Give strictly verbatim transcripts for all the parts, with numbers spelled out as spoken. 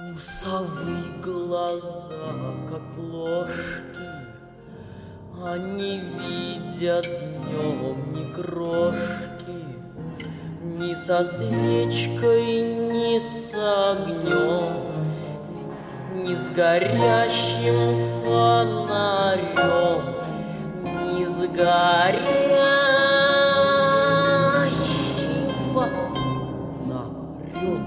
У совы глаза, как плошки, а не видят днем ни крошки, ни со свечкой, ни с огнем, ни с горящим фонарем, ни с горящим фонарем.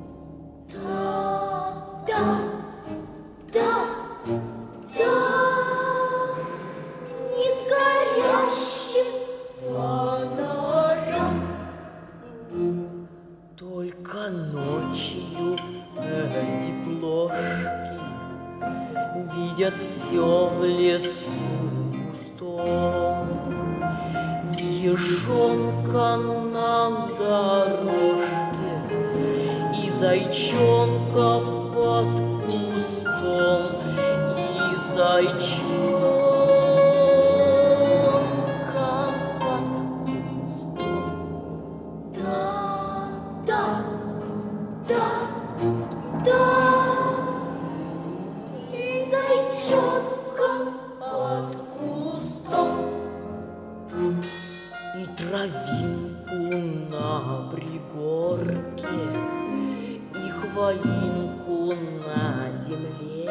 Только ночью эти плошки видят все в лесу густом, и ежонка на дорожке, и зайчонка под кустом, и зайчонка под кустом. И травинку на пригорке, и хвоинку на земле,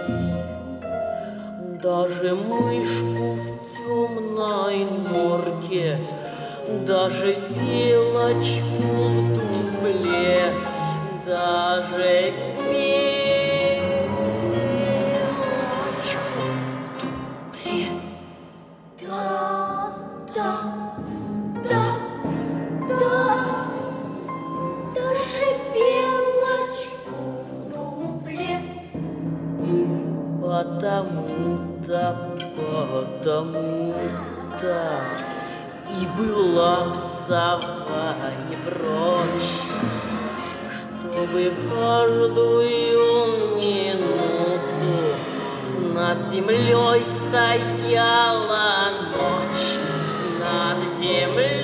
даже мышку в темной норке, даже белочку в дупле, даже белочку в дупле. Да, да. Да, да, даже белочку в дупле. Потому-то, потому-то и была б сова не прочь, чтобы каждую минуту над землей стояла ночь, над землей.